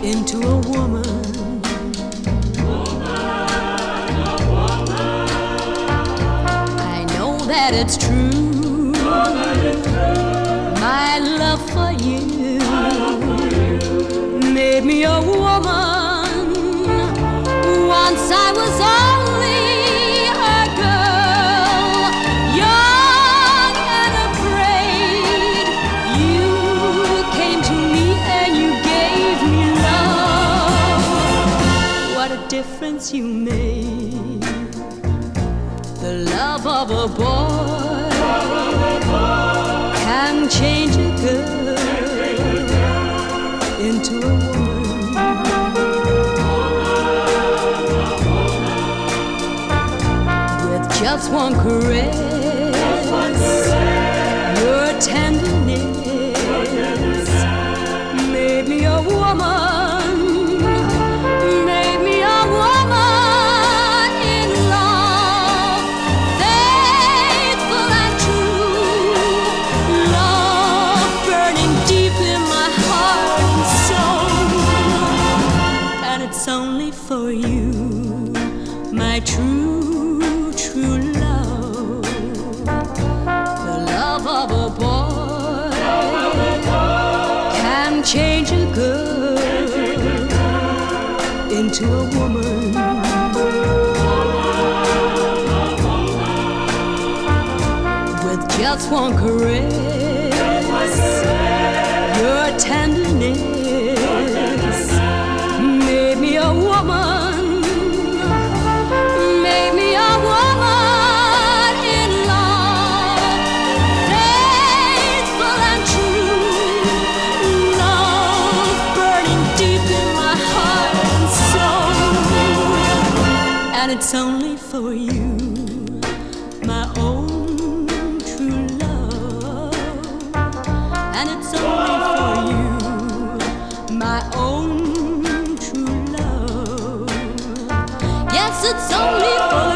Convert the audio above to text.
into a woman. I know that it's true. My love for you made me a woman. Once I was only a girl, young and afraid. You came to me and you gave me love. What a difference you made. The love of a boy can change a girl into a woman. With just one caress, your tenderness made me a woman, made me a woman in love, faithful and true, love burning deep in my heart and soul. And it's only for you, my true, true love. The love of a boy can change a girl into a woman. With just one caress, your tenderness made me a woman, made me a woman in love, faithful and true, love burning deep in my heart and soul. And it's only for you, my own true love. And it's only for you, my own true love. Yes, it's only for